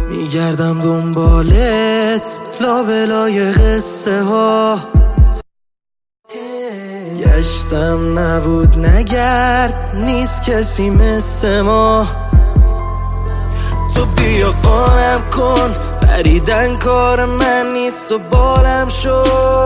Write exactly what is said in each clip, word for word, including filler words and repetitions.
میگردم دنبالت لابلای قصه ها، گشتم نبود نگرد نیست کسی مثل ما. تو بیا قانم کن پریدن کار من نیست و بالم شو،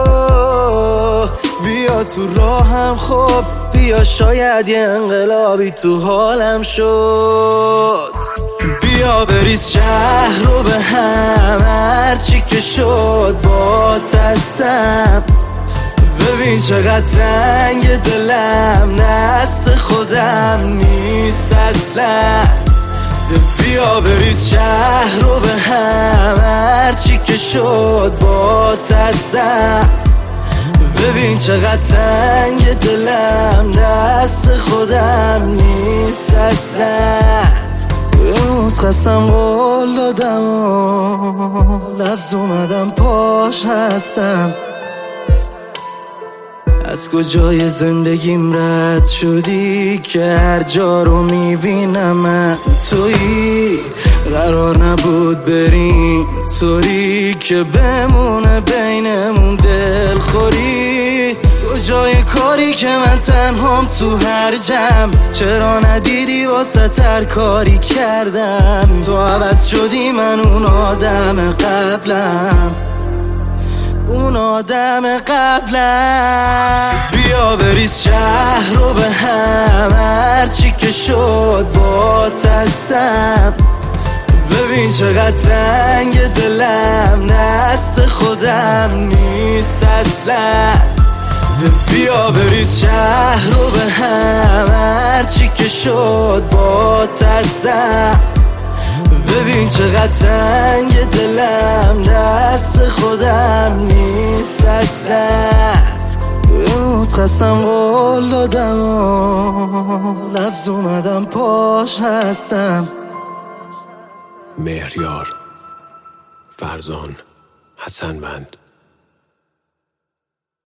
بیا تو راهم خب، بیا شاید یه انقلابی تو حالم شد. بیا بریز شهر رو به هم، هرچی که شد با دستم. ببین چقدر تنگ دلم، دست خودم نیست اصلا. بیا بریز شهر رو به هم، هرچی که شد با دستم. ببین چقدر تنگ دلم، دست خودم نیست اصلا. بهت قسم قول دادم و لفظ اومدم پاش هستم. از کجای زندگیم رد شدی که هر جا رو میبینم من تویی. قرار نبود بریم طوری که بمونه بینمون دلخوری. کجای کاری که من تنهام تو هر جمع، چرا ندیدی واسه تر کاری کردم. تو عوض شدی من اون آدم قبلم، اون آدم قبلم. بیا بریز شهر رو به هم، هرچی که شد با دستم. ببین چقدر تنگ دلم، دست خودم نیست اصلا. بیا بریز شهر رو به هم، هرچی که شد با دستم. ببین چقدر تنگ دلم، دست خودم نیست اصلا. بهت قسم قول دادم و لفظ اومدم پاش هستم. مهریار، فرزان، حسن بند.